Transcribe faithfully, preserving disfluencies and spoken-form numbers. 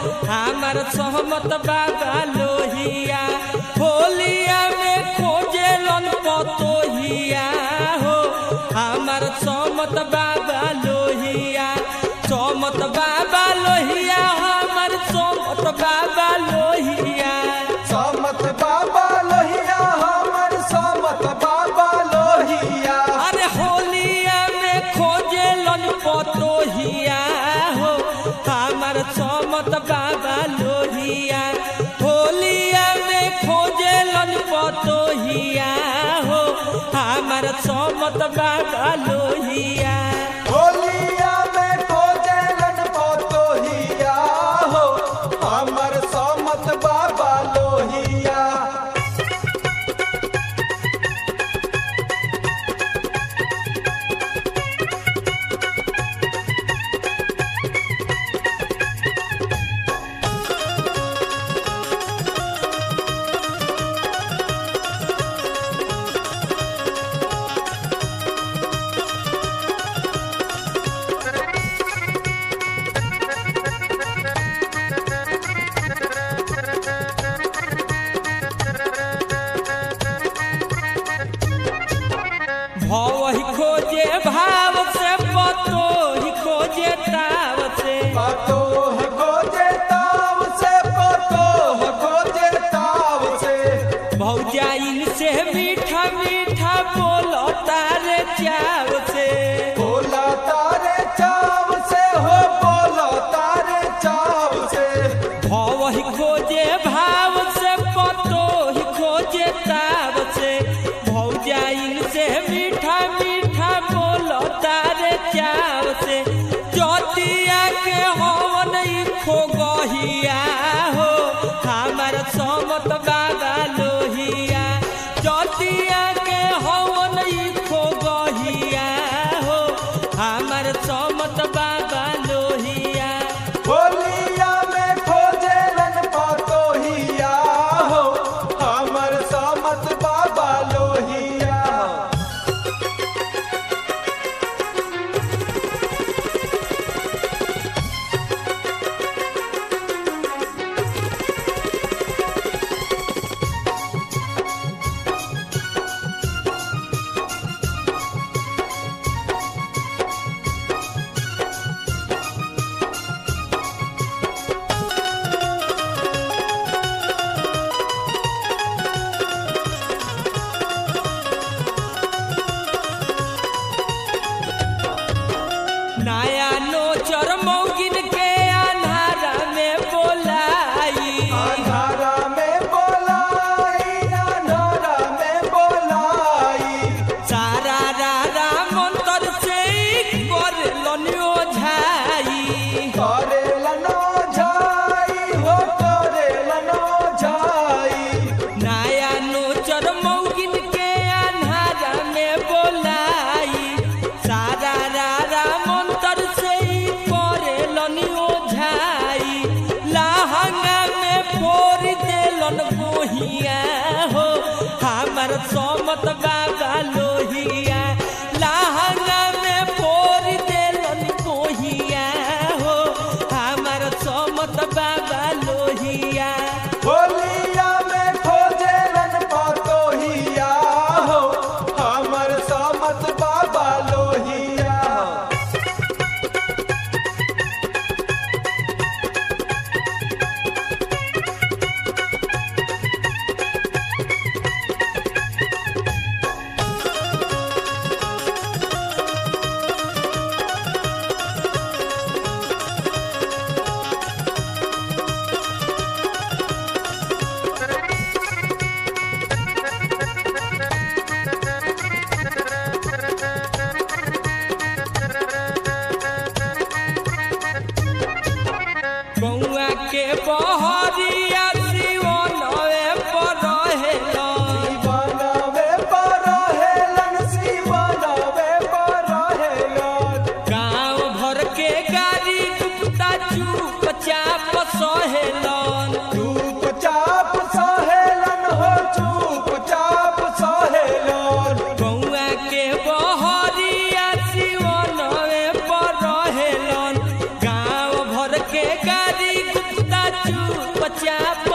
हमार सहमत बाबा लोहिया होलिया में खोजेलन पतोहिया हो हमार सहमत बाबा लोहिया सहमत बाबा लोहिया हमार सहमत बाबा लोहिया सहमत बाबा लोहिया हमार सहमत बाबा लोहिया अरे होलिया में खोजेलन पतोहिया हो हमार सहमत बाबा लोहिया होलिया में खोजेलन पतोहिया हो हमार सहमत बाबा लोहिया होलिया में खोजेलन पतोहिया हो हमार सहमत बाबा लोहिया भवहि खोजे भाव से पतोहि खोजे ताव से पतोह खोजे ताव से पतोह खोजे ताव से भौजाइन से मीठा मीठा बोलो तारे चाव से बोला तारे चाव से हो बोला तारे चाव से भवहि खोजे भाव से पतोहि खोजे ताव से भौजाइन से मीठा मीठा बोलो तारे चाव से ज्योतिया के हवन खो गहिया हो हमार सहमत बाबा लोहिया ज्योतिया के हवन खो गहिया हो हमार सहमत बाबा लोहिया होलिया में खोजेलन पतोहिया हो हमार सहमत बाबा लोहिया नया नोचर मौगिन के अन्हारा में बोलाई अंधारा में बोलाई अंधारा में बोलाई सारा रारा मंत्र से कर लनियो झाई करेलन झाई हो करेलन झाई नया नोचर मौगिन के अन्हारा में बोलाई सारा रारा मंत्र से करे लनियो झाई लहंगा में फोड़ देलन गोहिया हो हमार सहमत बाबा लोहिया लहंगा में फोड़ देलन गोहिया हो हमार सहमत बाबा लोहिया होलिया में खोजेलन पतोहिया हो हमार सहमत बाबा लोहिया गौआ के बहरिया शिवनवे पर रहेलन बनवे पर रहेलन शिवनवे पर रहेलन गाँव भर के गाड़ी गुप्ता चुपचाप सहेलन चुपचाप सहेलन हो चुपचाप सहेलन गौआ के बहरिया शिवनवे पर रहेलन गाँव भर के गाड़ी गुप्ता चुपचाप